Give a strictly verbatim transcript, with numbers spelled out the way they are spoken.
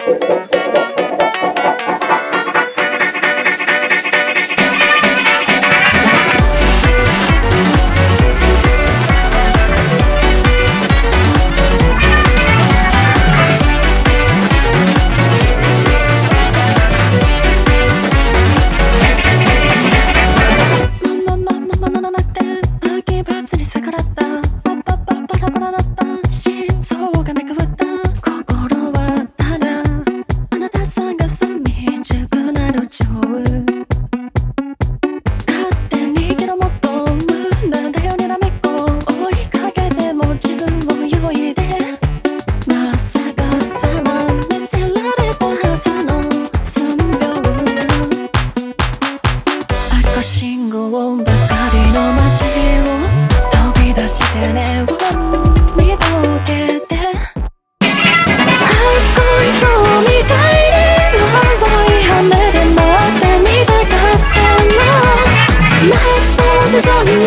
信号ばかりの街を飛び出してネオン見届けて初恋そうみたいに青い羽で待ってみたかったな街のビジョン